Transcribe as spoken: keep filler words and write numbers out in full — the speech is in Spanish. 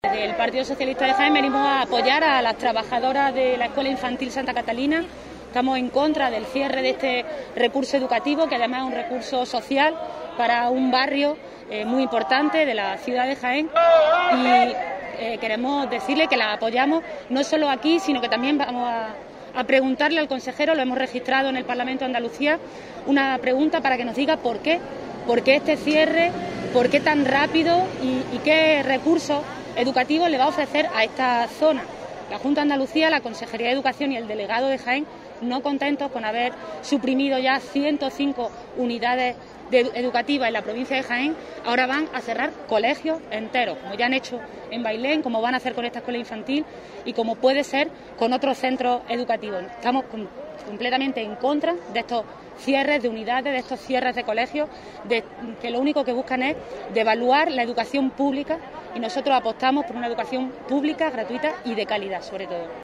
Desde el Partido Socialista de Jaén venimos a apoyar a las trabajadoras de la Escuela Infantil Santa Catalina. Estamos en contra del cierre de este recurso educativo, que además es un recurso social para un barrio eh, muy importante de la ciudad de Jaén. Y eh, queremos decirle que la apoyamos no solo aquí, sino que también vamos a, a preguntarle al consejero, lo hemos registrado en el Parlamento de Andalucía, una pregunta para que nos diga por qué, por qué este cierre, por qué tan rápido y, y qué recursos educativos le va a ofrecer a esta zona. La Junta de Andalucía, la Consejería de Educación y el delegado de Jaén, no contentos con haber suprimido ya ciento cinco unidades de educativas en la provincia de Jaén, ahora van a cerrar colegios enteros, como ya han hecho en Bailén, como van a hacer con esta escuela infantil y como puede ser con otros centros educativos. Estamos con, completamente en contra de estos cierres de unidades, de estos cierres de colegios, de, que lo único que buscan es devaluar la educación pública, y nosotros apostamos por una educación pública, gratuita y de calidad, sobre todo.